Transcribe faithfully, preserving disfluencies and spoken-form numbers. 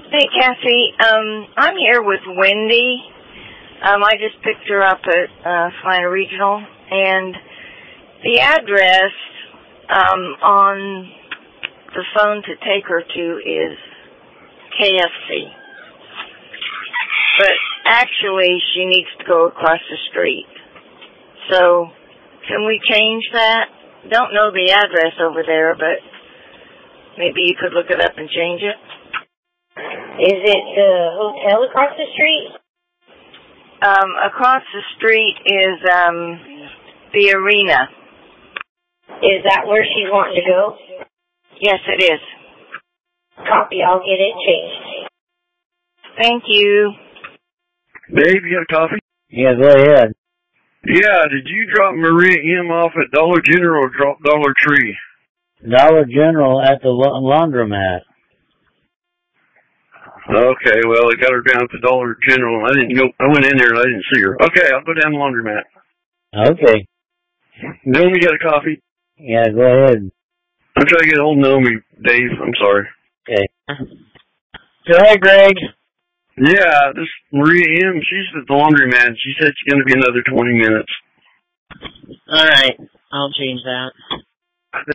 Hey, Kathy. Um, I'm here with Wendy. Um, I just picked her up at uh, Salina Regional, and the address um, on the phone to take her to is K F C. But actually, she needs to go across the street. So, can we change that? Don't know the address over there, but maybe you could look it up and change it. Is it the hotel across the street? Um, across the street is um, the arena. Is that where she's wanting to go? Yes, it is. Copy. I'll get it changed. Thank you. Dave, you got a coffee? Yeah, go ahead. Yeah, did you drop Maria M off at Dollar General or drop Dollar Tree? Dollar General at the la- laundromat. Okay, well, I got her down at the Dollar General. I didn't go. I went in there and I didn't see her. Okay, I'll go down the laundromat. Okay. Naomi got a coffee? Yeah, go ahead. I'm trying to get a hold of Naomi, Dave. I'm sorry. Okay. Go ahead, Greg. Yeah, this Maria M, she's at the laundromat. She said she's going to be another twenty minutes. All right. I'll change that.